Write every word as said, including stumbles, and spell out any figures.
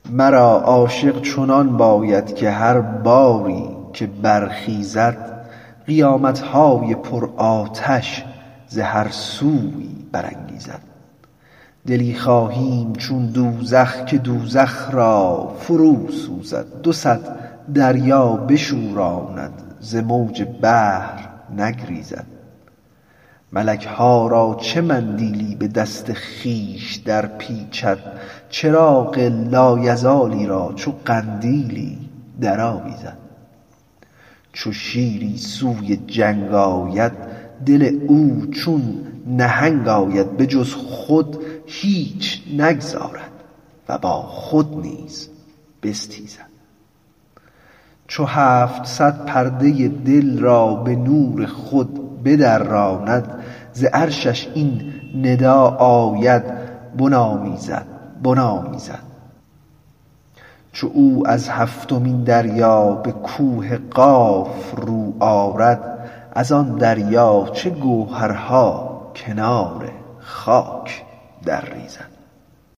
مرا عاشق چنان باید که هر باری که برخیزد قیامتهای پر آتش ز هر سویی برانگیزد. دلی خواهیم چون دوزخ که دوزخ را فرو سوزد، دو صد دریا بشوراند ز موج بحر نگریزد. ملک ها را چه مندیلی به دست خویش در پیچد، چراغ لایزالی را چو قندیلی در آویزد. چو شیری سوی جنگ آید دل او چون نهنگ آید، به جز خود هیچ نگذارد و با خود نیز بستیزد. چو هفتصد پرده دل را به نور خود بدراند، ز عرشش این ندا آید بنامیزد بنامیزد. چو او از هفتمین دریا به کوه قاف رو آرد، از آن دریا چه گوهرها کنار خاک در ریزد.